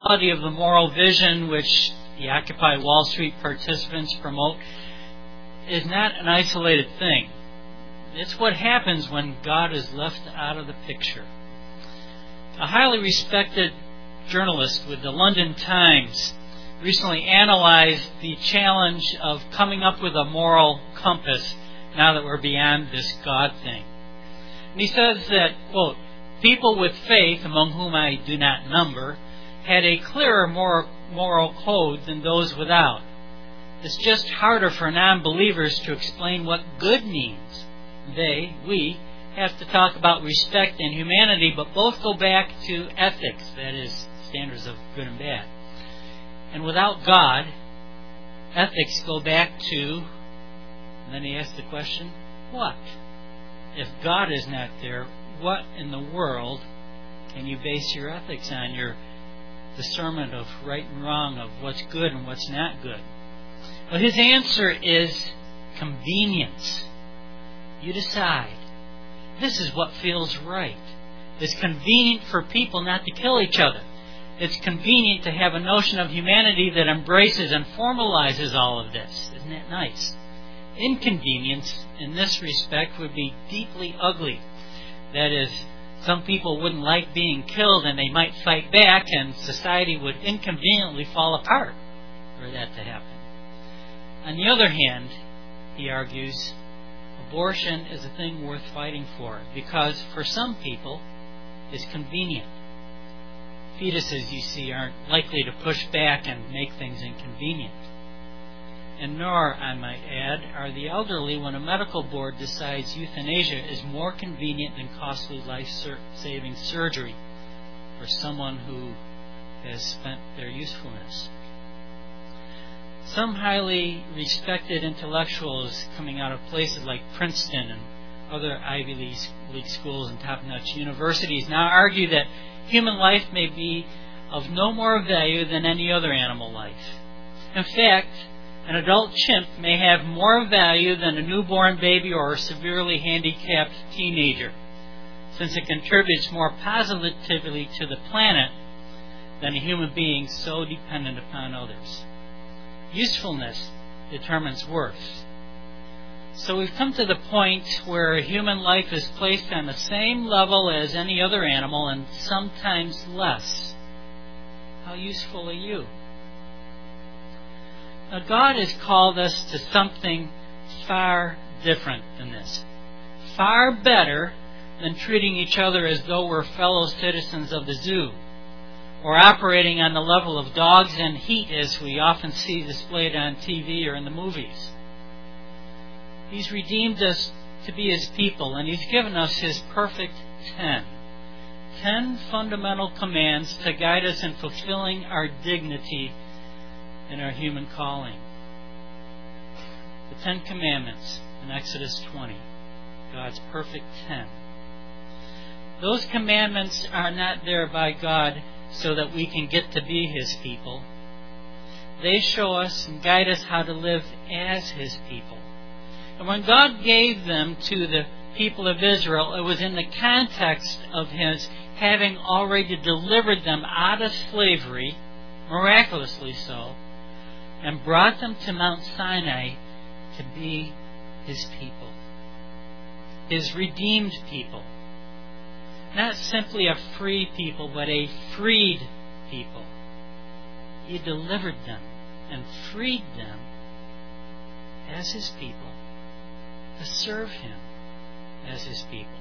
reality of the moral vision which the Occupy Wall Street participants promote is not an isolated thing. It's what happens when God is left out of the picture. A highly respected journalist with the London Times recently analyzed the challenge of coming up with a moral compass now that we're beyond this God thing. And he says that, quote, people with faith, among whom I do not number, had a clearer moral code than those without. It's just harder for non-believers to explain what good means. We, have to talk about respect and humanity, but both go back to ethics, that is, standards of good and bad. And without God, ethics go back to, and then he asks the question, what? If God is not there, what in the world can you base your ethics on, your discernment of right and wrong, of what's good and what's not good? Well, his answer is convenience. You decide. This is what feels right. It's convenient for people not to kill each other. It's convenient to have a notion of humanity that embraces and formalizes all of this. Isn't that nice? Inconvenience in this respect would be deeply ugly. That is, some people wouldn't like being killed and they might fight back, and society would inconveniently fall apart for that to happen. On the other hand, he argues, abortion is a thing worth fighting for because for some people it's convenient. Fetuses, you see, aren't likely to push back and make things inconvenient. And nor, I might add, are the elderly when a medical board decides euthanasia is more convenient than costly life-saving surgery for someone who has spent their usefulness. Some highly respected intellectuals coming out of places like Princeton and other Ivy League schools and top-notch universities now argue that human life may be of no more value than any other animal life. In fact, an adult chimp may have more value than a newborn baby or a severely handicapped teenager, since it contributes more positively to the planet than a human being so dependent upon others. Usefulness determines worth. So we've come to the point where human life is placed on the same level as any other animal and sometimes less. How useful are you? Now, God has called us to something far different than this. Far better than treating each other as though we're fellow citizens of the zoo, or operating on the level of dogs in heat as we often see displayed on TV or in the movies. He's redeemed us to be His people, and He's given us His perfect 10 fundamental commands to guide us in fulfilling our dignity in our human calling. The 10 Commandments in Exodus 20, God's perfect 10. Those commandments are not there by God so that we can get to be His people. They show us and guide us how to live as His people. And when God gave them to the people of Israel, it was in the context of His having already delivered them out of slavery, miraculously so, and brought them to Mount Sinai to be His people, His redeemed people. Not simply a free people, but a freed people. He delivered them and freed them as His people to serve Him as His people.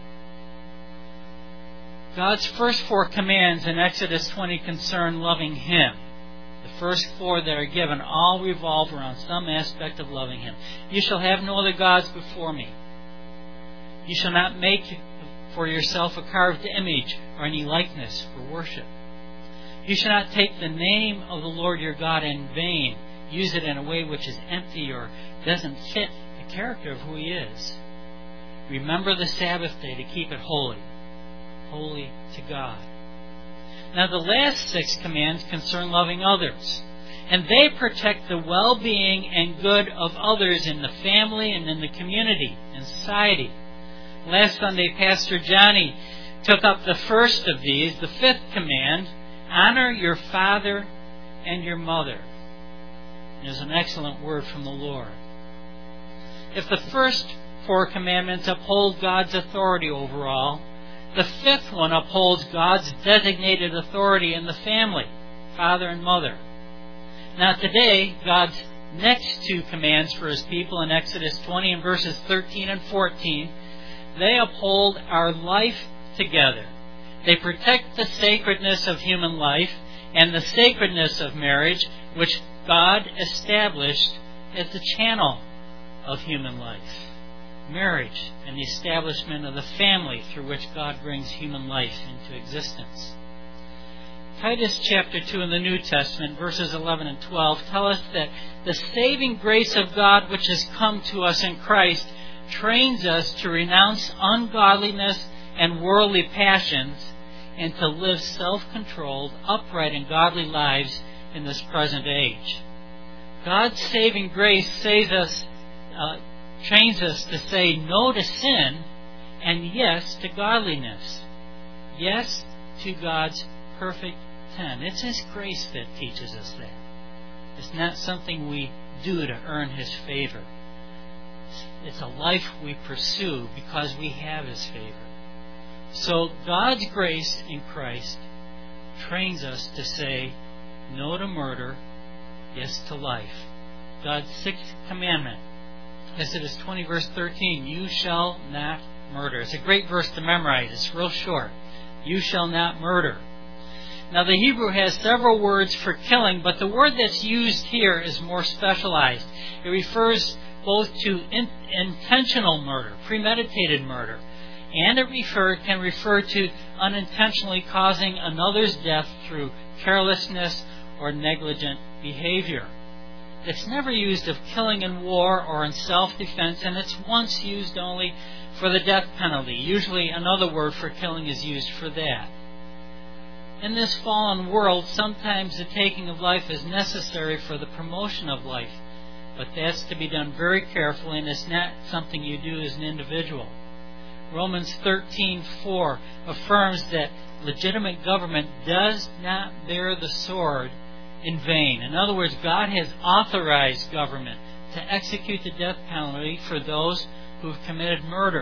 God's first 4 commands in Exodus 20 concern loving Him. The first 4 that are given all revolve around some aspect of loving Him. You shall have no other gods before me. You shall not make for yourself a carved image or any likeness for worship. You shall not take the name of the Lord your God in vain. Use it in a way which is empty or doesn't fit the character of who He is. Remember the Sabbath day to keep it holy. Holy to God. Now the last 6 commands concern loving others. And they protect the well-being and good of others in the family and in the community and society. Last Sunday, Pastor Johnny took up the first of these, the 5th command, Honor your father and your mother. There's an excellent word from the Lord. If the first 4 commandments uphold God's authority over all, the 5th one upholds God's designated authority in the family, father and mother. Now today, God's next 2 commands for His people in Exodus 20 and verses 13 and 14, they uphold our life together. They protect the sacredness of human life and the sacredness of marriage, which God established as the channel of human life. Marriage and the establishment of the family through which God brings human life into existence. Titus chapter 2 in the New Testament, verses 11 and 12, tell us that the saving grace of God which has come to us in Christ trains us to renounce ungodliness and worldly passions and to live self-controlled, upright, and godly lives in this present age. God's saving grace trains us to say no to sin and yes to godliness. Yes to God's perfect 10. It's His grace that teaches us that. It's not something we do to earn His favor. It's a life we pursue because we have His favor. So God's grace in Christ trains us to say no to murder, yes to life. God's 6th commandment, Exodus 20 verse 13, you shall not murder. It's a great verse to memorize. It's real short. You shall not murder. Now the Hebrew has several words for killing, but the word that's used here is more specialized. It refers both to intentional murder, premeditated murder, and it can refer to unintentionally causing another's death through carelessness or negligent behavior. It's never used of killing in war or in self-defense, and it's once used only for the death penalty. Usually another word for killing is used for that. In this fallen world, sometimes the taking of life is necessary for the promotion of life, but that's to be done very carefully, and it's not something you do as an individual. Romans 13:4 affirms that legitimate government does not bear the sword in vain. In other words, God has authorized government to execute the death penalty for those who have committed murder.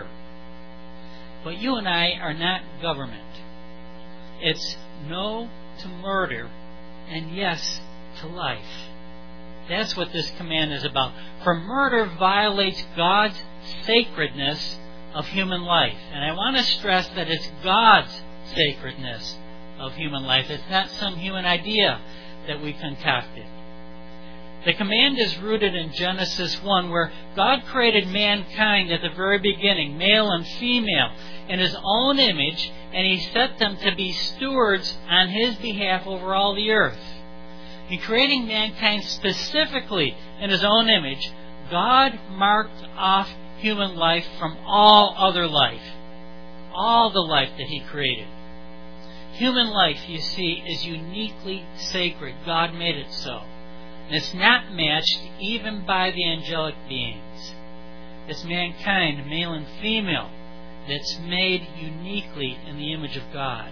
But you and I are not government. It's no to murder and yes to life. That's what this command is about. For murder violates God's sacredness of human life. And I want to stress that it's God's sacredness of human life. It's not some human idea that we concocted. The command is rooted in Genesis 1, where God created mankind at the very beginning, male and female, in His own image, and He set them to be stewards on His behalf over all the earth. In creating mankind specifically in His own image, God marked off human life from all other life, all the life that He created. Human life, you see, is uniquely sacred. God made it so. And it's not matched even by the angelic beings. It's mankind, male and female, that's made uniquely in the image of God.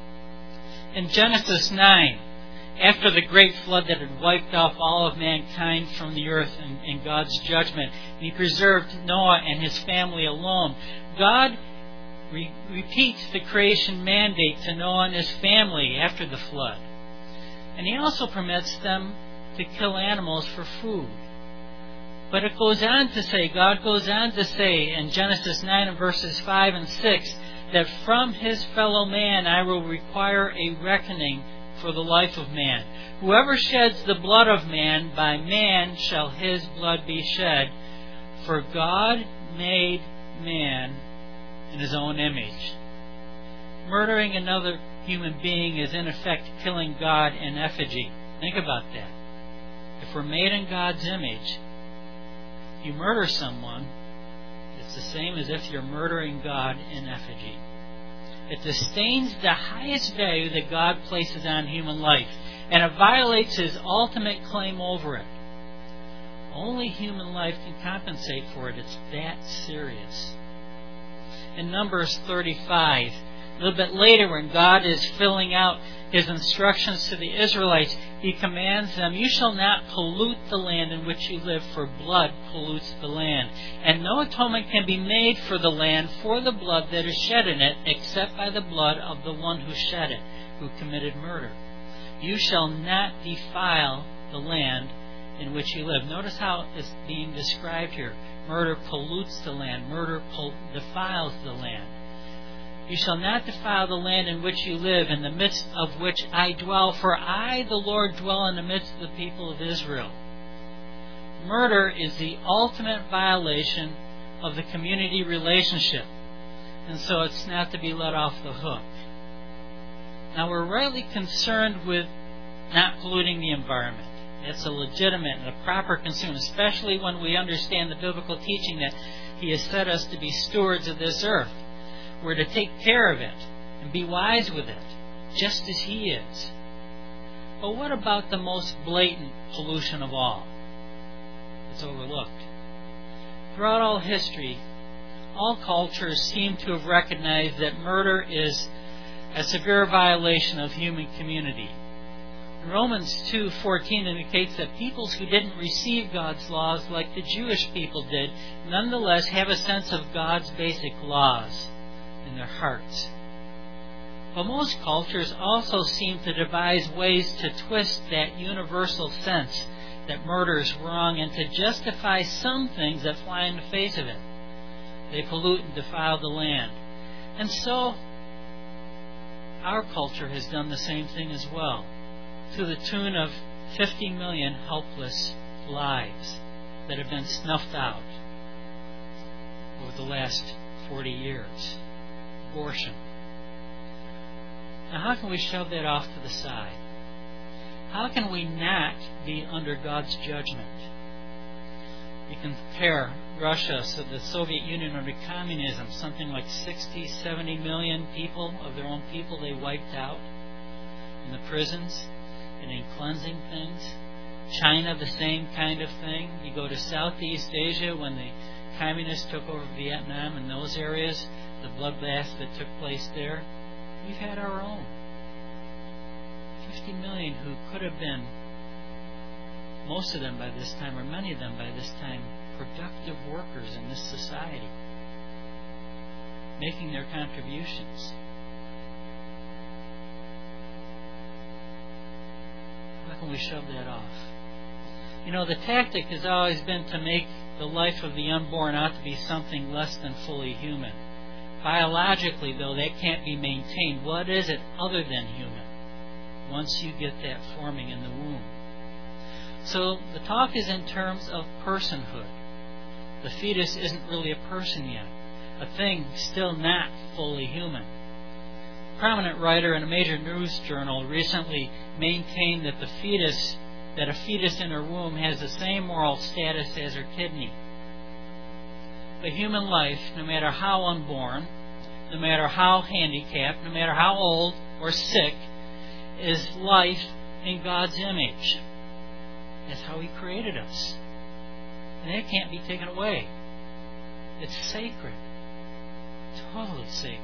In Genesis 9, after the great flood that had wiped off all of mankind from the earth in God's judgment, and He preserved Noah and his family alone, God repeats the creation mandate to Noah and his family after the flood. And He also permits them to kill animals for food. But it goes on to say, God goes on to say in Genesis 9 and verses 5 and 6, that from his fellow man I will require a reckoning for the life of man. Whoever sheds the blood of man, by man shall his blood be shed. For God made man in His own image. Murdering another human being is in effect killing God in effigy. Think about that. If we're made in God's image, you murder someone, it's the same as if you're murdering God in effigy. It disdains the highest value that God places on human life, and it violates His ultimate claim over it. Only human life can compensate for it. It's that serious. In Numbers 35, A little bit later, when God is filling out His instructions to the Israelites, He commands them, "You shall not pollute the land in which you live, for blood pollutes the land. And no atonement can be made for the land for the blood that is shed in it, except by the blood of the one who shed it, who committed murder. You shall not defile the land in which you live." Notice how it's being described here. Murder pollutes the land. Murder defiles the land. "You shall not defile the land in which you live, in the midst of which I dwell, for I, the Lord, dwell in the midst of the people of Israel." Murder is the ultimate violation of the community relationship, and so it's not to be let off the hook. Now, we're rightly concerned with not polluting the environment. It's a legitimate and a proper concern, especially when we understand the biblical teaching that He has set us to be stewards of this earth. We're to take care of it and be wise with it, just as He is. But what about the most blatant pollution of all? It's overlooked. Throughout all history, all cultures seem to have recognized that murder is a severe violation of human community. Romans 2:14 indicates that peoples who didn't receive God's laws like the Jewish people did, nonetheless have a sense of God's basic laws in their hearts. But most cultures also seem to devise ways to twist that universal sense that murder is wrong and to justify some things that fly in the face of it. They pollute and defile the land. And so, our culture has done the same thing as well, to the tune of 50 million helpless lives that have been snuffed out over the last 40 years. Abortion. Now, how can we shove that off to the side? How can we not be under God's judgment? You can compare Russia, so the Soviet Union under communism, something like 60, 70 million people, of their own people, they wiped out in the prisons and in cleansing things. China, the same kind of thing. You go to Southeast Asia, when the communists took over Vietnam and those areas, the bloodbath that took place there. We've had our own. 50 million who could have been, most of them by this time, or many of them by this time, productive workers in this society, making their contributions. How can we shove that off? You know, the tactic has always been to make the life of the unborn out to be something less than fully human. Biologically, though, that can't be maintained. What is it other than human once you get that forming in the womb? So the talk is in terms of personhood. The fetus isn't really a person yet, a thing still not fully human. A prominent writer in a major news journal recently maintained that a fetus in her womb has the same moral status as her kidney. But human life, no matter how unborn, no matter how handicapped, no matter how old or sick, is life in God's image. That's how He created us. And that can't be taken away. It's sacred. Totally sacred.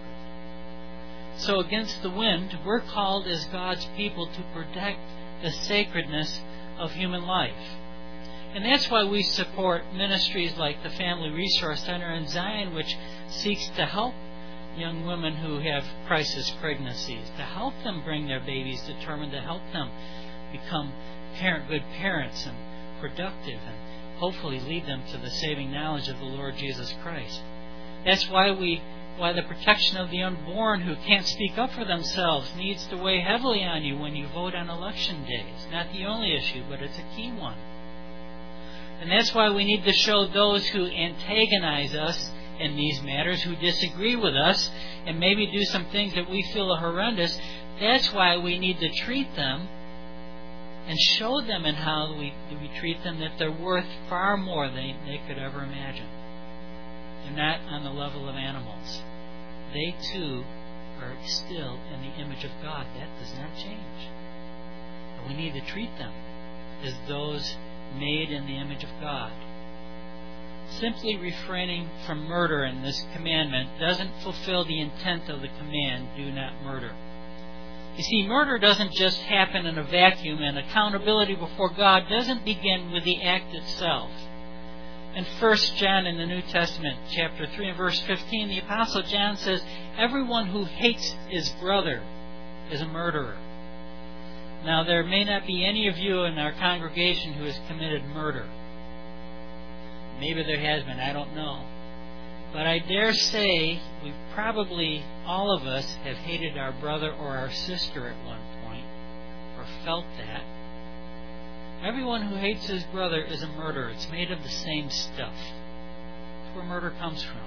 So against the wind, we're called as God's people to protect the sacredness of human life. And that's why we support ministries like the Family Resource Center in Zion, which seeks to help young women who have crisis pregnancies, to help them bring their babies to term and to help them become good parents and productive and hopefully lead them to the saving knowledge of the Lord Jesus Christ. That's why the protection of the unborn who can't speak up for themselves needs to weigh heavily on you when you vote on election day. It's not the only issue, but it's a key one. And that's why we need to show those who antagonize us in these matters, who disagree with us, and maybe do some things that we feel are horrendous. That's why we need to treat them and show them in how we treat them that they're worth far more than they could ever imagine. They're not on the level of animals. They too are still in the image of God. That does not change. But we need to treat them as those made in the image of God. Simply refraining from murder in this commandment doesn't fulfill the intent of the command, do not murder. You see, murder doesn't just happen in a vacuum, and accountability before God doesn't begin with the act itself. In 1 John in the New Testament, chapter 3 and verse 15, the Apostle John says, everyone who hates his brother is a murderer. Now, there may not be any of you in our congregation who has committed murder. Maybe there has been, I don't know. But I dare say we probably, all of us, have hated our brother or our sister at one point, or felt that. Everyone who hates his brother is a murderer. It's made of the same stuff. That's where murder comes from.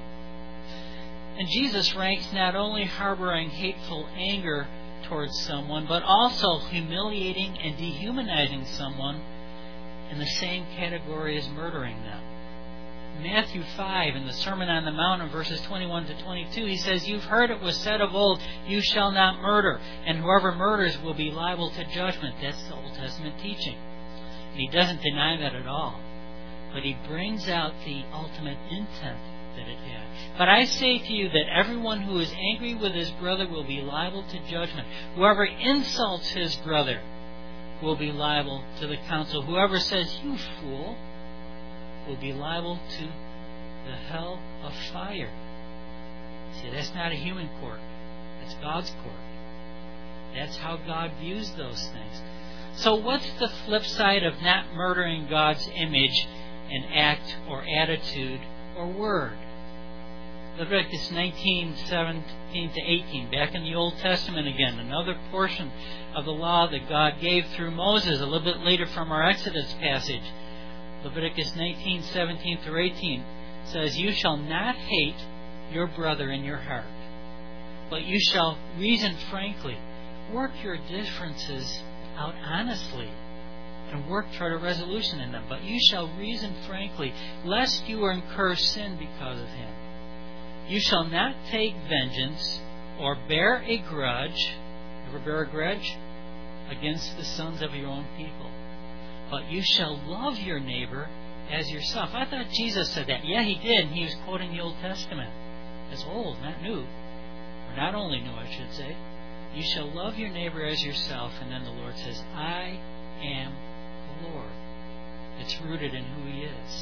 And Jesus ranks not only harboring hateful anger towards someone, but also humiliating and dehumanizing someone in the same category as murdering them. Matthew 5, in the Sermon on the Mount, in verses 21 to 22, he says, you've heard it was said of old, you shall not murder, and whoever murders will be liable to judgment. That's the Old Testament teaching. And he doesn't deny that at all. But he brings out the ultimate intent that it had. But I say to you that everyone who is angry with his brother will be liable to judgment. Whoever insults his brother will be liable to the council. Whoever says, you fool, will be liable to the hell of fire. See, that's not a human court. That's God's court. That's how God views those things. So what's the flip side of not murdering God's image in act or attitude or word? Leviticus 19:17 to 18, back in the Old Testament again, another portion of the law that God gave through Moses, a little bit later from our Exodus passage. Leviticus 19:17 through 18 says, you shall not hate your brother in your heart, but you shall reason frankly. Work your differences out honestly, and work toward a resolution in them. But you shall reason frankly, lest you incur sin because of him. You shall not take vengeance or bear a grudge. Ever bear a grudge? Against the sons of your own people. But you shall love your neighbor as yourself. I thought Jesus said that. Yeah, he did. And he was quoting the Old Testament. It's old, not new. Or not only new, I should say. You shall love your neighbor as yourself. And then the Lord says, I am the Lord. It's rooted in who he is.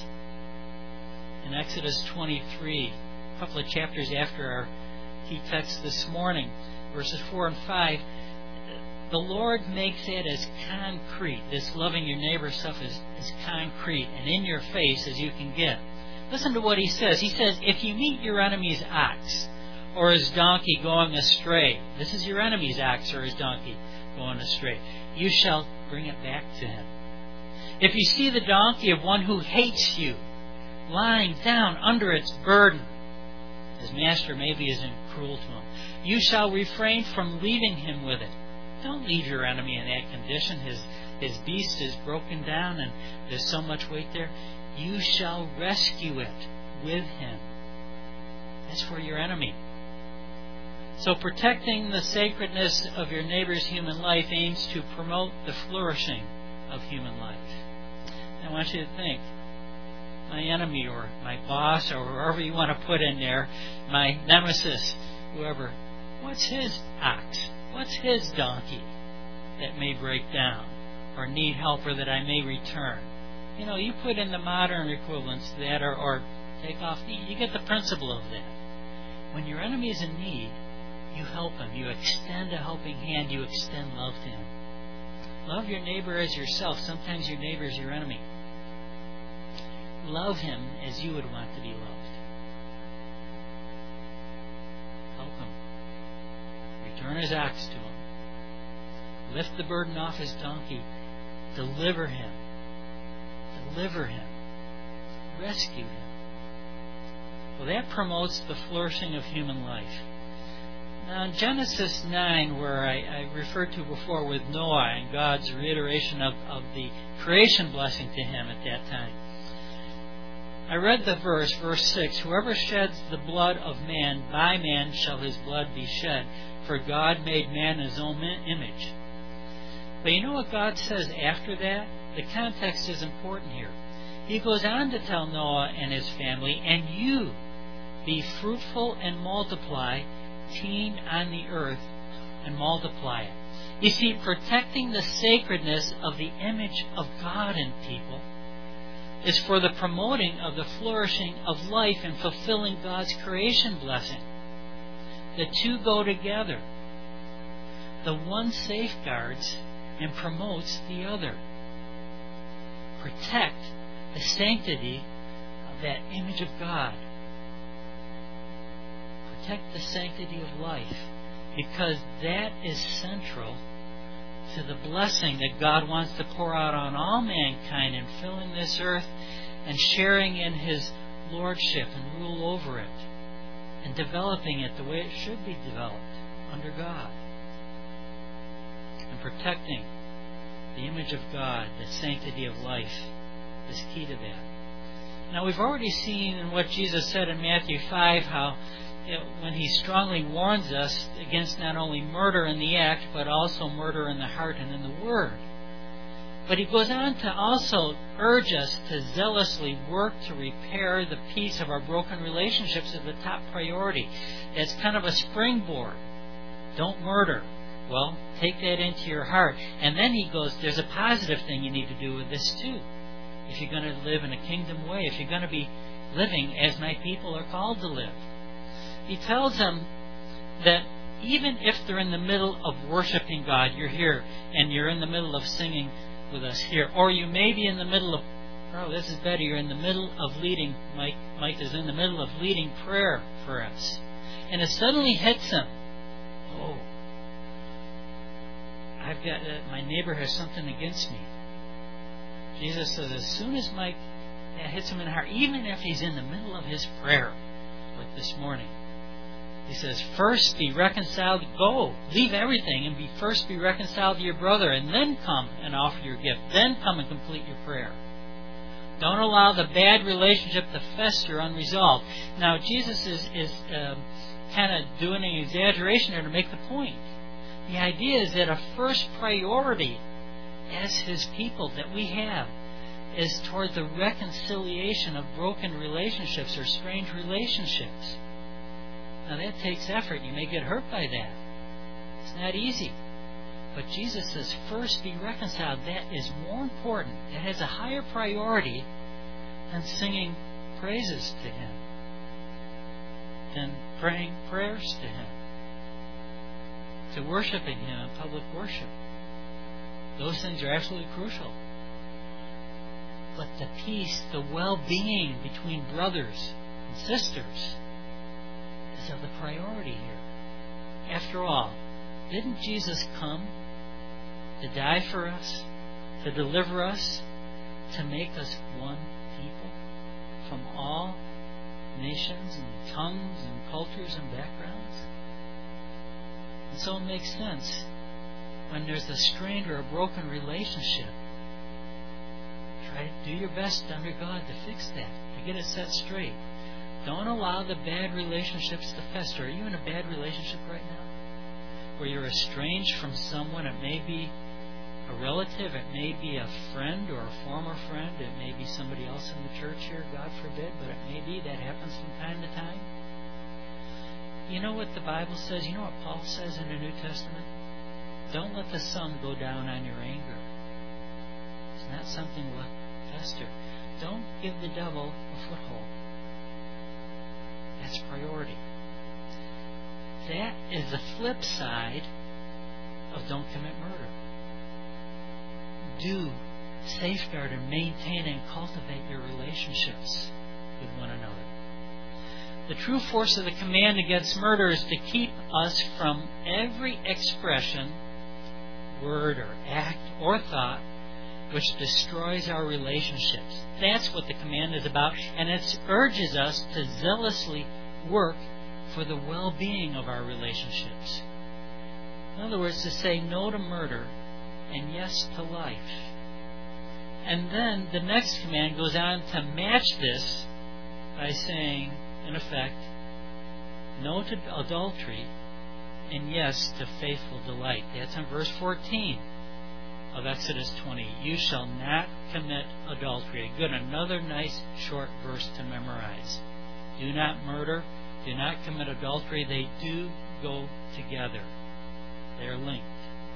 In Exodus 23, a couple of chapters after our key text this morning, verses 4 and 5, the Lord makes it as concrete. This loving your neighbor stuff is concrete and in your face as you can get. Listen to what he says. He says, if you meet your enemy's ox or his donkey going astray, this is your enemy's ox or his donkey going astray, you shall bring it back to him. If you see the donkey of one who hates you lying down under its burden, his master maybe isn't cruel to him, you shall refrain from leaving him with it. Don't leave your enemy in that condition. His beast is broken down and there's so much weight there. You shall rescue it with him. That's for your enemy. So protecting the sacredness of your neighbor's human life aims to promote the flourishing of human life. I want you to think, my enemy or my boss or whoever you want to put in there, my nemesis, whoever, what's his ox? What's his donkey that may break down or need help or that I may return? You know, you put in the modern equivalents to that or take off. You get the principle of that. When your enemy is in need, you help him. You extend a helping hand. You extend love to him. Love your neighbor as yourself. Sometimes your neighbor is your enemy. Love him as you would want to be loved. Help him. Return his ox to him. Lift the burden off his donkey. Deliver him. Deliver him. Rescue him. Well, that promotes the flourishing of human life. Now, in Genesis 9, where I referred to before with Noah and God's reiteration of the creation blessing to him at that time, I read the verse 6, whoever sheds the blood of man, by man shall his blood be shed, for God made man in his own image. But you know what God says after that? The context is important here. He goes on to tell Noah and his family, and you be fruitful and multiply, teem on the earth and multiply it. You see, protecting the sacredness of the image of God in people is for the promoting of the flourishing of life and fulfilling God's creation blessing. The two go together. The one safeguards and promotes the other. Protect the sanctity of that image of God. Protect the sanctity of life, because that is central to the blessing that God wants to pour out on all mankind in filling this earth and sharing in His lordship and rule over it and developing it the way it should be developed under God. And protecting the image of God, the sanctity of life, is key to that. Now, we've already seen in what Jesus said in Matthew 5 how when He strongly warns us against not only murder in the act, but also murder in the heart and in the word. But He goes on to also urge us to zealously work to repair the peace of our broken relationships as the top priority. It's kind of a springboard. Don't murder. Well, take that into your heart. And then He goes, there's a positive thing you need to do with this too. If you're going to live in a kingdom way, if you're going to be living as my people are called to live. He tells them that even if they're in the middle of worshiping God, you're here, and you're in the middle of singing with us here, or you may be in the middle of, oh, this is better, you're in the middle of leading, Mike is in the middle of leading prayer for us. And it suddenly hits him, oh, I've got, my neighbor has something against me. Jesus says as soon as Mike hits him in the heart, even if he's in the middle of his prayer, like this morning, He says, first be reconciled. Go, leave everything and first be reconciled to your brother, and then come and offer your gift. Then come and complete your prayer. Don't allow the bad relationship to fester unresolved. Now, Jesus is kind of doing an exaggeration there to make the point. The idea is that a first priority as His people that we have is toward the reconciliation of broken relationships or strained relationships. Now that takes effort. You may get hurt by that. It's not easy. But Jesus says, first be reconciled. That is more important. That has a higher priority than singing praises to Him, than praying prayers to Him, to worshiping Him in public worship. Those things are absolutely crucial. But the peace, the well-being between brothers and sisters is of the priority here. After all, didn't Jesus come to die for us, to deliver us, to make us one people from all nations and tongues and cultures and backgrounds? And so it makes sense when there's a strained or a broken relationship. Try to do your best under God to fix that, to get it set straight. Don't allow the bad relationships to fester. Are you in a bad relationship right now? Where you're estranged from someone? It may be a relative, it may be a friend or a former friend, it may be somebody else in the church here, God forbid, but it may be that happens from time to time. You know what the Bible says? You know what Paul says in the New Testament? Don't let the sun go down on your anger. It's not something to let fester. Don't give the devil a foothold. That's priority. That is the flip side of don't commit murder. Do safeguard and maintain and cultivate your relationships with one another. The true force of the command against murder is to keep us from every expression, word or act or thought which destroys our relationships. That's what the command is about, and it urges us to zealously work for the well-being of our relationships. In other words, to say no to murder and yes to life. And then the next command goes on to match this by saying, in effect, no to adultery and yes to faithful delight. That's in verse 14 of Exodus 20. You shall not commit adultery. Good, another nice short verse to memorize. Do not murder. Do not commit adultery. They do go together. They are linked.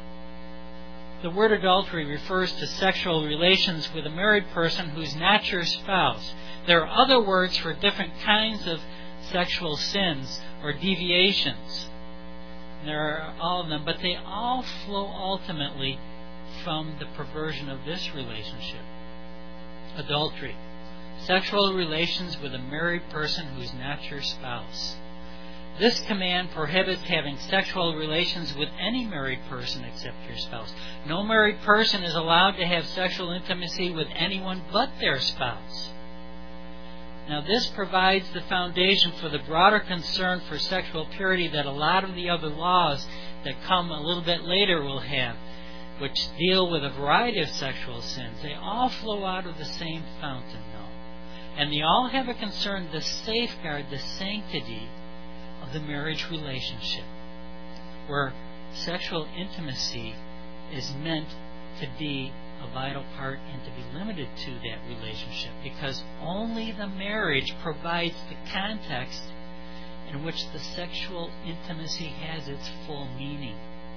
The word adultery refers to sexual relations with a married person who's not your spouse. There are other words for different kinds of sexual sins or deviations. There are all of them, but they all flow ultimately from the perversion of this relationship. Adultery. Sexual relations with a married person who's not your spouse. This command prohibits having sexual relations with any married person except your spouse. No married person is allowed to have sexual intimacy with anyone but their spouse. Now, this provides the foundation for the broader concern for sexual purity that a lot of the other laws that come a little bit later will have, which deal with a variety of sexual sins. They all flow out of the same fountain, though. And they all have a concern to safeguard the sanctity of the marriage relationship, where sexual intimacy is meant to be a vital part and to be limited to that relationship, because only the marriage provides the context in which the sexual intimacy has its full meaning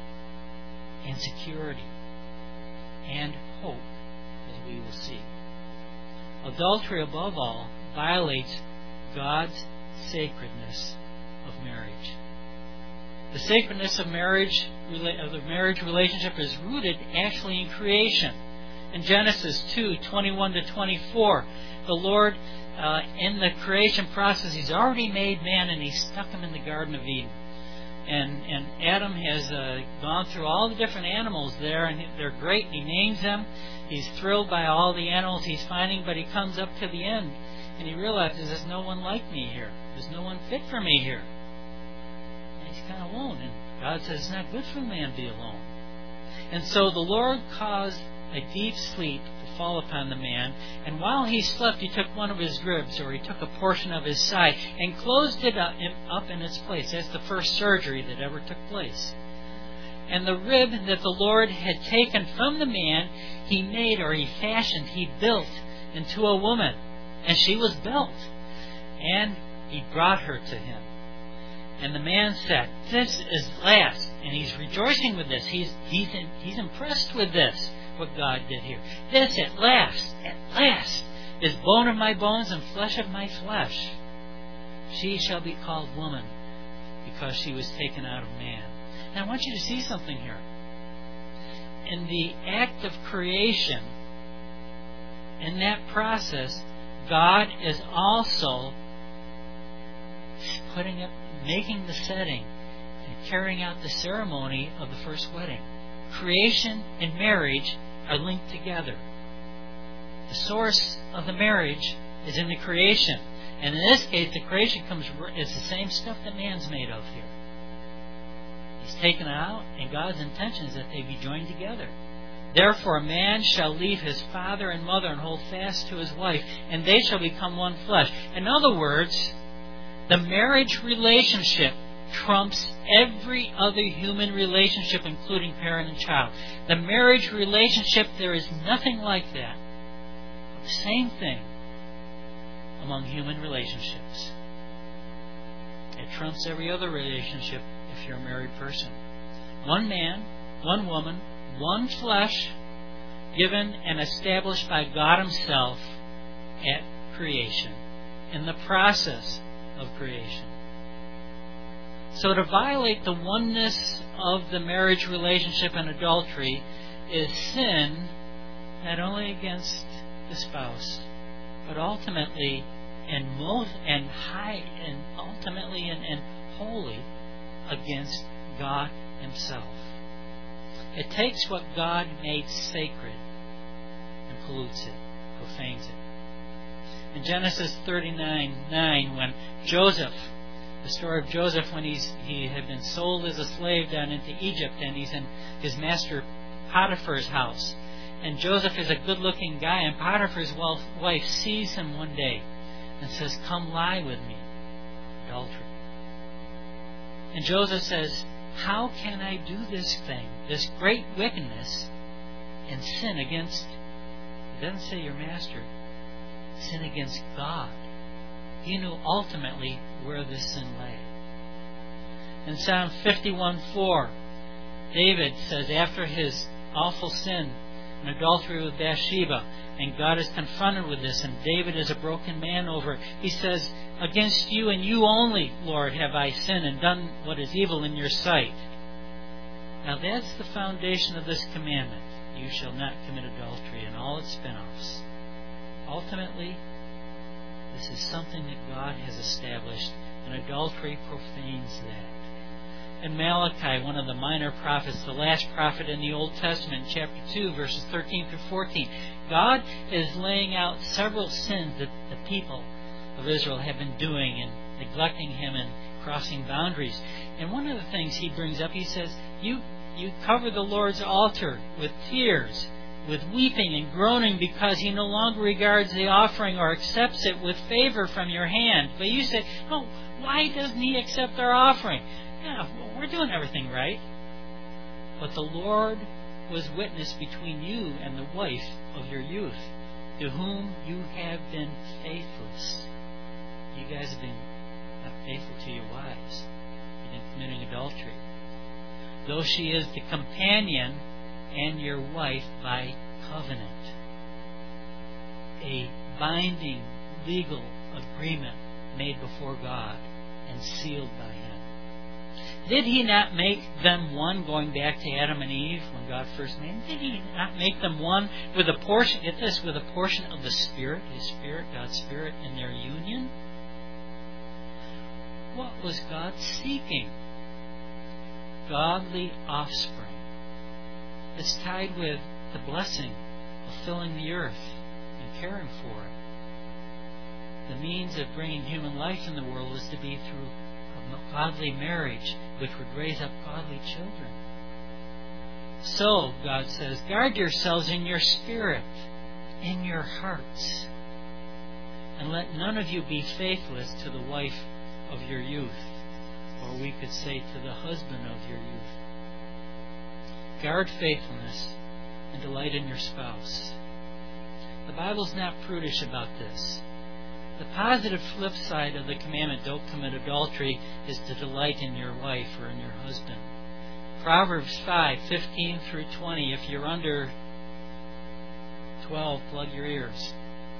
and security and hope, as we will see. Adultery, above all, violates God's sacredness of marriage. The sacredness of marriage, of the marriage relationship, is rooted actually in creation. In Genesis 2:21 to 24, the Lord, in the creation process, He's already made man and He stuck him in the Garden of Eden. And Adam has gone through all the different animals there, and they're great. He names them. He's thrilled by all the animals he's finding, but he comes up to the end and he realizes there's no one like me here. There's no one fit for me here. And he's kind of alone. And God says it's not good for a man to be alone. And so the Lord caused a deep sleep to fall upon the man, and while he slept, He took one of his ribs, or He took a portion of his side, and closed it up in its place. That's the first surgery that ever took place. And the rib that the Lord had taken from the man, He made, or He fashioned, He built into a woman. And she was built. And He brought her to him. And the man said, "This is last." And he's rejoicing with this. He's impressed with this, what God did here. "This at last, is bone of my bones and flesh of my flesh. She shall be called woman, because she was taken out of man." Now I want you to see something here. In the act of creation, in that process, God is also making the setting and carrying out the ceremony of the first wedding. Creation and marriage are linked together. The source of the marriage is in the creation. And in this case, the creation is the same stuff that man's made of here. He's taken out, and God's intention is that they be joined together. "Therefore a man shall leave his father and mother and hold fast to his wife, and they shall become one flesh." In other words, the marriage relationship trumps every other human relationship, including parent and child. The marriage relationship, there is nothing like that. The same thing among human relationships. It trumps every other relationship if you're a married person. One man, one woman, one flesh, given and established by God Himself at creation, in the process of creation. So to violate the oneness of the marriage relationship and adultery is sin, not only against the spouse, but ultimately and wholly against God Himself. It takes what God made sacred and pollutes it, profanes it. In Genesis 39:9, when Joseph, the story of Joseph, when he had been sold as a slave down into Egypt, and he's in his master Potiphar's house. And Joseph is a good-looking guy, and Potiphar's wife sees him one day and says, "Come lie with me." Adultery. And Joseph says, "How can I do this thing, this great wickedness, and sin against, it doesn't say your master, sin against God. He knew ultimately where this sin lay. In Psalm 51:4, David says, after his awful sin, an adultery with Bathsheba, and God is confronted with this, and David is a broken man over it. He says, against you and you only, Lord, have I sinned and done what is evil in your sight. Now that's the foundation of this commandment. You shall not commit adultery and all its spin-offs. Ultimately, this is something that God has established, and adultery profanes that. In Malachi, one of the minor prophets, the last prophet in the Old Testament, chapter 2, verses 13 through 14, God is laying out several sins that the people of Israel have been doing and neglecting Him and crossing boundaries. And one of the things He brings up, He says, you cover the Lord's altar with tears, with weeping and groaning, because He no longer regards the offering or accepts it with favor from your hand. But you say, oh, why doesn't He accept our offering? Yeah, we're doing everything right. But the Lord was witness between you and the wife of your youth, to whom you have been faithless. You guys have been not faithful to your wives. You've been committing adultery. Though she is the companion and your wife by covenant. A binding legal agreement made before God and sealed by Him. Did He not make them one, going back to Adam and Eve when God first made them? Did He not make them one with a portion, get this, with a portion of the Spirit, His Spirit, God's Spirit, in their union? What was God seeking? Godly offspring. It's tied with the blessing of filling the earth and caring for it. The means of bringing human life in the world was to be through a godly marriage, which would raise up godly children. So, God says, guard yourselves in your spirit, in your hearts, and let none of you be faithless to the wife of your youth, or we could say to the husband of your youth. Guard faithfulness and delight in your spouse. The Bible's not prudish about this. The positive flip side of the commandment, don't commit adultery, is to delight in your wife or in your husband. Proverbs 5:15 through 20. If you're under 12, plug your ears.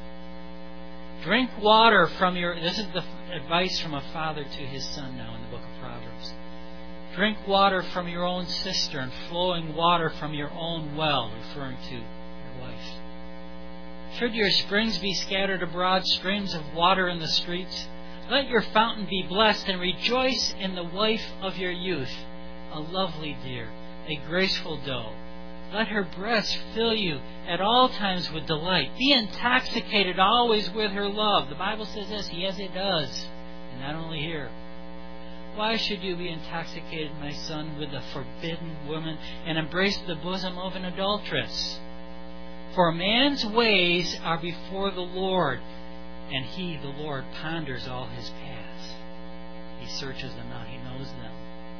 Drink water from your... This is the advice from a father to his son now in the book of Proverbs. Drink water from your own cistern, flowing water from your own well, referring to your wife. Should your springs be scattered abroad, streams of water in the streets, let your fountain be blessed, and rejoice in the wife of your youth, a lovely deer, a graceful doe. Let her breast fill you at all times with delight. Be intoxicated always with her love. The Bible says this, yes, it does. And not only here. Why should you be intoxicated, my son, with a forbidden woman and embrace the bosom of an adulteress? For man's ways are before the Lord, and He, the Lord, ponders all His paths. He searches them out. He knows them.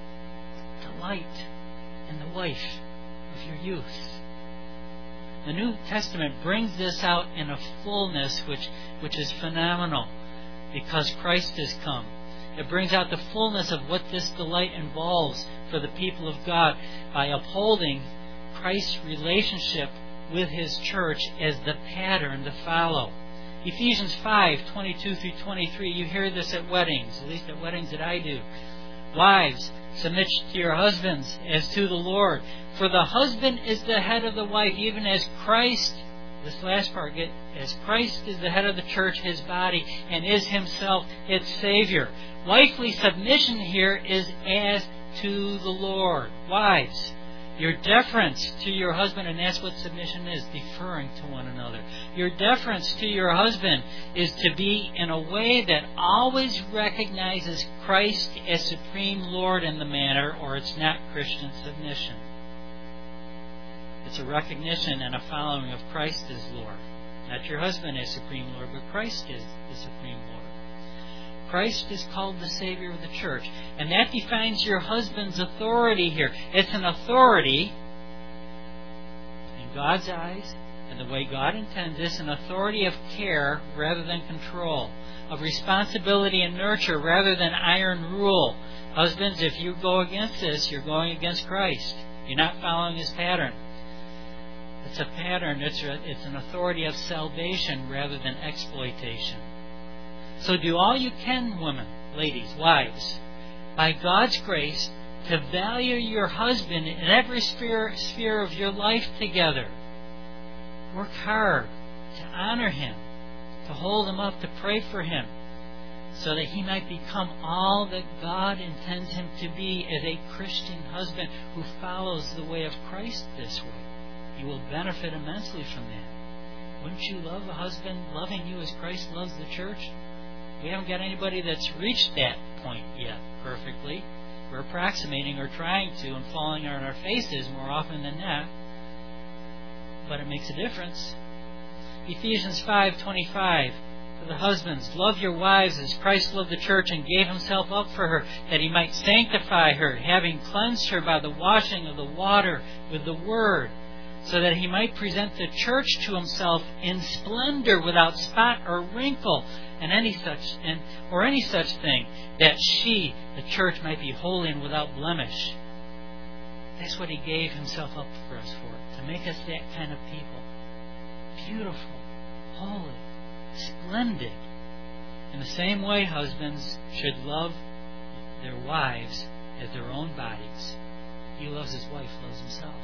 Delight in the wife of your youth. The New Testament brings this out in a fullness which is phenomenal, because Christ has come. It brings out the fullness of what this delight involves for the people of God by upholding Christ's relationship with His church as the pattern to follow. Ephesians 5:22 through 23. You hear this at weddings, at least at weddings that I do. Wives, submit to your husbands as to the Lord. For the husband is the head of the wife, even as Christ, this last part, as Christ is the head of the church, His body, and is Himself its Savior. Wifely submission here is as to the Lord. Wives, your deference to your husband, and that's what submission is, deferring to one another. Your deference to your husband is to be in a way that always recognizes Christ as supreme Lord in the matter, or it's not Christian submission. It's a recognition and a following of Christ as Lord. Not your husband as supreme Lord, but Christ is the supreme Lord. Christ is called the Savior of the church. And that defines your husband's authority here. It's an authority, and God's eyes and the way God intends this, an authority of care rather than control, of responsibility and nurture rather than iron rule. Husbands, if you go against this, you're going against Christ. You're not following His pattern. It's a pattern. It's an authority of salvation rather than exploitation. So do all you can, women, ladies, wives, by God's grace, to value your husband in every sphere of your life together. Work hard to honor him, to hold him up, to pray for him, so that he might become all that God intends him to be as a Christian husband who follows the way of Christ this way. You will benefit immensely from that. Wouldn't you love a husband loving you as Christ loves the church? We haven't got anybody that's reached that point yet perfectly. We're approximating or trying to and falling on our faces more often than that. But it makes a difference. Ephesians 5:25. For the husbands, love your wives as Christ loved the church and gave himself up for her, that he might sanctify her, having cleansed her by the washing of the water with the word, so that he might present the church to himself in splendor, without spot or wrinkle, any such thing, that she, the church, might be holy and without blemish. That's what he gave himself up for us for, to make us that kind of people. Beautiful, holy, splendid. In the same way, husbands should love their wives as their own bodies. He who loves his wife loves himself.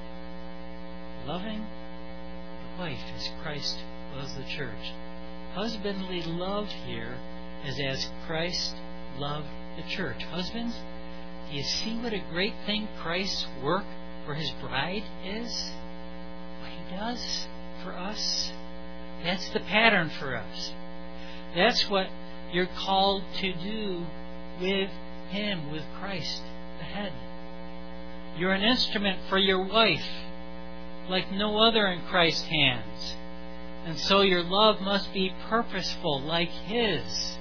Loving the wife as Christ loves the church. Husbandly love here is as Christ loved the church. Husbands, do you see what a great thing Christ's work for his bride is? What he does for us? That's the pattern for us. That's what you're called to do with him, with Christ, the head. You're an instrument for your wife, like no other in Christ's hands. And so your love must be purposeful, like his.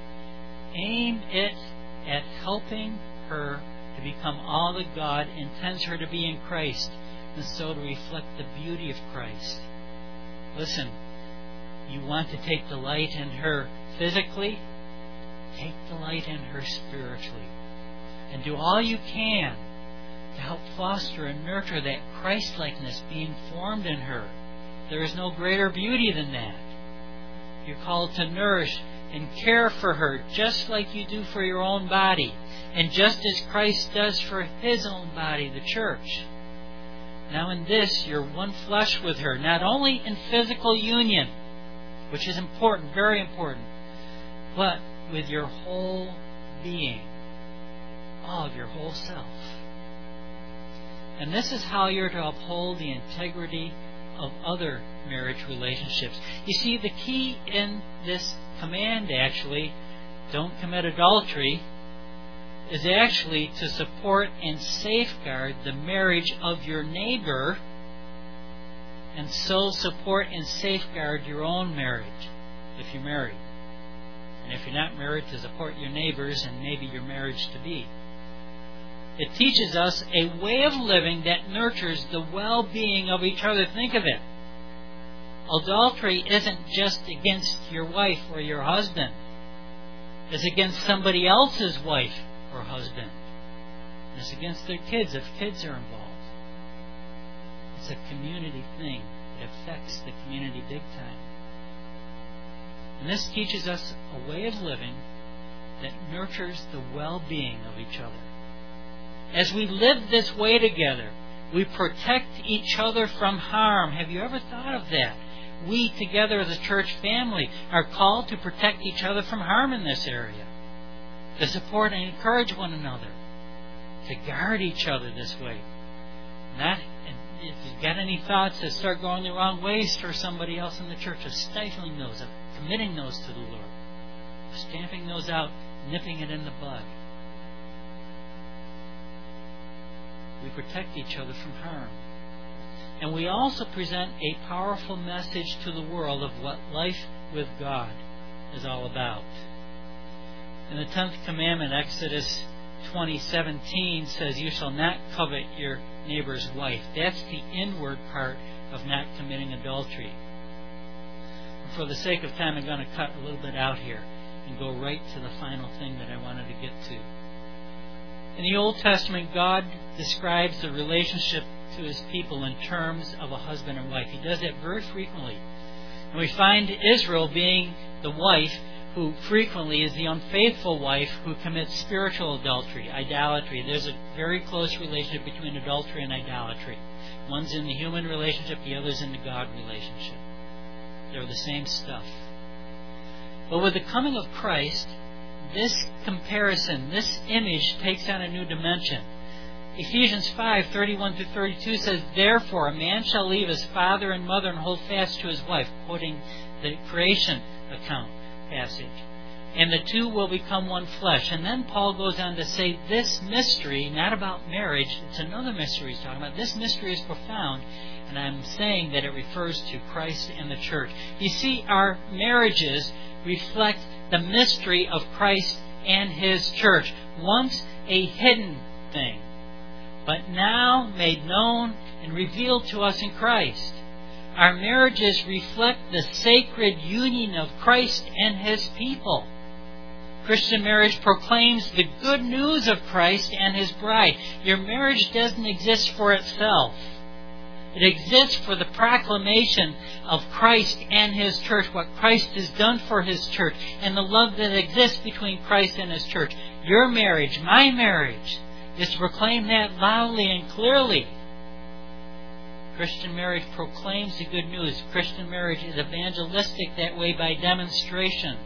Aim it at helping her to become all that God intends her to be in Christ, and so to reflect the beauty of Christ. Listen, you want to take delight in her physically? Take delight in her spiritually. And do all you can to help foster and nurture that Christ-likeness being formed in her. There is no greater beauty than that. You're called to nourish and care for her just like you do for your own body, and just as Christ does for his own body, the church. Now in this, you're one flesh with her, not only in physical union, which is important, very important, but with your whole being, all of your whole self. And this is how you're to uphold the integrity of other marriage relationships. You see, the key in this command, actually, don't commit adultery, is actually to support and safeguard the marriage of your neighbor, and so support and safeguard your own marriage, if you're married. And if you're not married, to support your neighbors and maybe your marriage to be. It teaches us a way of living that nurtures the well-being of each other. Think of it. Adultery isn't just against your wife or your husband. It's against somebody else's wife or husband. It's against their kids if kids are involved. It's a community thing. It affects the community big time. And this teaches us a way of living that nurtures the well-being of each other. As we live this way together, we protect each other from harm. Have you ever thought of that? We together as a church family are called to protect each other from harm in this area, to support and encourage one another, to guard each other this way. If you've got any thoughts that start going the wrong ways for somebody else in the church, of stifling those, of committing those to the Lord, of stamping those out, nipping it in the bud. We protect each other from harm. And we also present a powerful message to the world of what life with God is all about. In the 10th commandment, Exodus 20:17 says, "You shall not covet your neighbor's wife." That's the inward part of not committing adultery. And for the sake of time, I'm going to cut a little bit out here and go right to the final thing that I wanted to get to. In the Old Testament, God describes the relationship to His people in terms of a husband and wife. He does that very frequently. And we find Israel being the wife who frequently is the unfaithful wife who commits spiritual adultery, idolatry. There's a very close relationship between adultery and idolatry. One's in the human relationship, the other's in the God relationship. They're the same stuff. But with the coming of Christ, this comparison, this image takes on a new dimension. Ephesians 5:31-32 says, "Therefore a man shall leave his father and mother and hold fast to his wife," quoting the creation account passage. "And the two will become one flesh." And then Paul goes on to say this mystery, not about marriage, it's another mystery he's talking about. This mystery is profound, and I'm saying that it refers to Christ and the church. You see, our marriages reflect the mystery of Christ and His church. Once a hidden thing, but now made known and revealed to us in Christ. Our marriages reflect the sacred union of Christ and His people. Christian marriage proclaims the good news of Christ and His bride. Your marriage doesn't exist for itself. It exists for the proclamation of Christ and His church, what Christ has done for His church, and the love that exists between Christ and His church. Your marriage, my marriage, is to proclaim that loudly and clearly. Christian marriage proclaims the good news. Christian marriage is evangelistic that way by demonstration.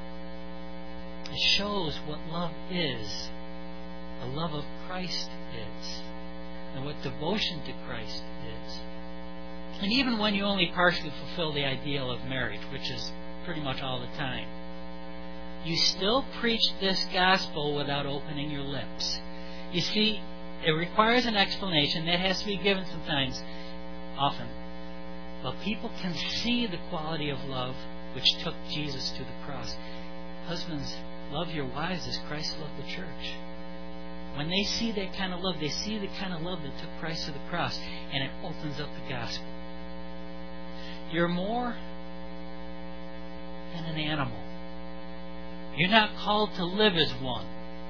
It shows what love is, the love of Christ is, and what devotion to Christ is. And even when you only partially fulfill the ideal of marriage, which is pretty much all the time, you still preach this gospel without opening your lips. You see, it requires an explanation that has to be given sometimes, often. But people can see the quality of love which took Jesus to the cross. Husbands, love your wives as Christ loved the church. When they see that kind of love, they see the kind of love that took Christ to the cross, and it opens up the gospel. You're more than an animal. You're not called to live as one.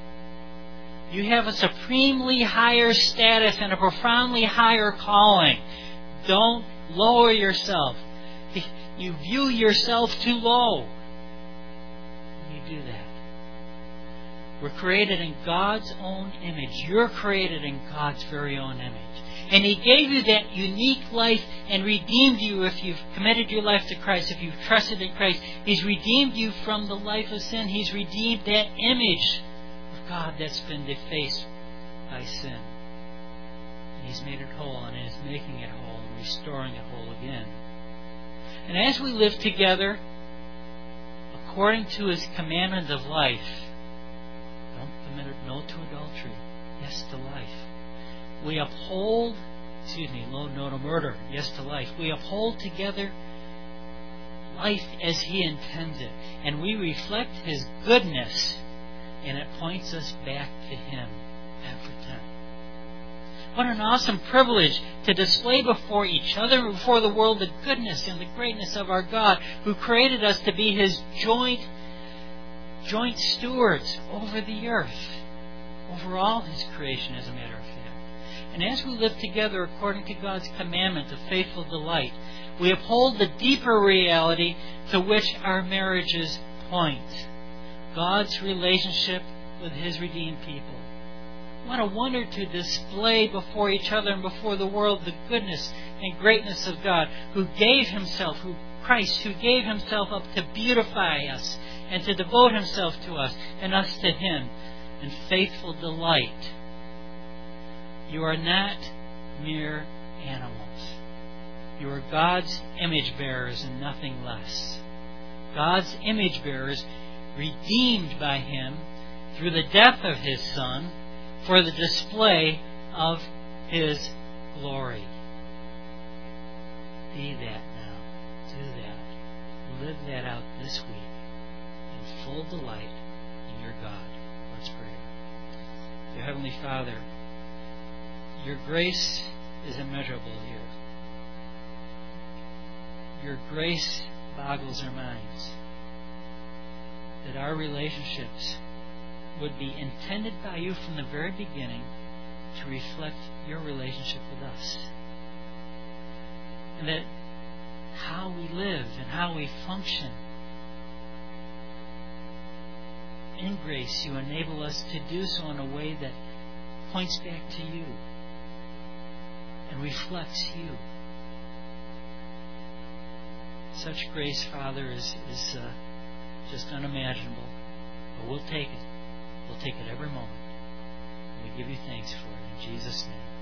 You have a supremely higher status and a profoundly higher calling. Don't lower yourself. You view yourself too low when you do that. We're created in God's own image. You're created in God's very own image. And He gave you that unique life and redeemed you if you've committed your life to Christ, if you've trusted in Christ. He's redeemed you from the life of sin. He's redeemed that image of God that's been defaced by sin. And He's made it whole, and is making it whole and restoring it whole again. And as we live together, according to His commandment of life, no to adultery, yes to life. We uphold, no to murder, yes to life. We uphold together life as He intends it. And we reflect His goodness, and it points us back to Him every time. What an awesome privilege to display before each other and before the world the goodness and the greatness of our God, who created us to be His joint stewards over the earth, over all His creation, as a matter of fact. And as we live together according to God's commandment of faithful delight, we uphold the deeper reality to which our marriages point: God's relationship with His redeemed people. What a wonder to display before each other and before the world the goodness and greatness of God, who gave Himself, Christ, who gave Himself up to beautify us and to devote Himself to us and us to Him in faithful delight. You are not mere animals. You are God's image bearers and nothing less. God's image bearers, redeemed by Him through the death of His Son for the display of His glory. Be that now. Do that. Live that out this week in full delight in your God. Let's pray. Dear Heavenly Father, your grace is immeasurable here. your grace boggles our minds. That our relationships would be intended by you from the very beginning to reflect your relationship with us. And that how we live and how we function in grace, you enable us to do so in a way that points back to you and reflects you. Such grace, Father, is just unimaginable. But we'll take it. We'll take it every moment. And we give you thanks for it. In Jesus' name.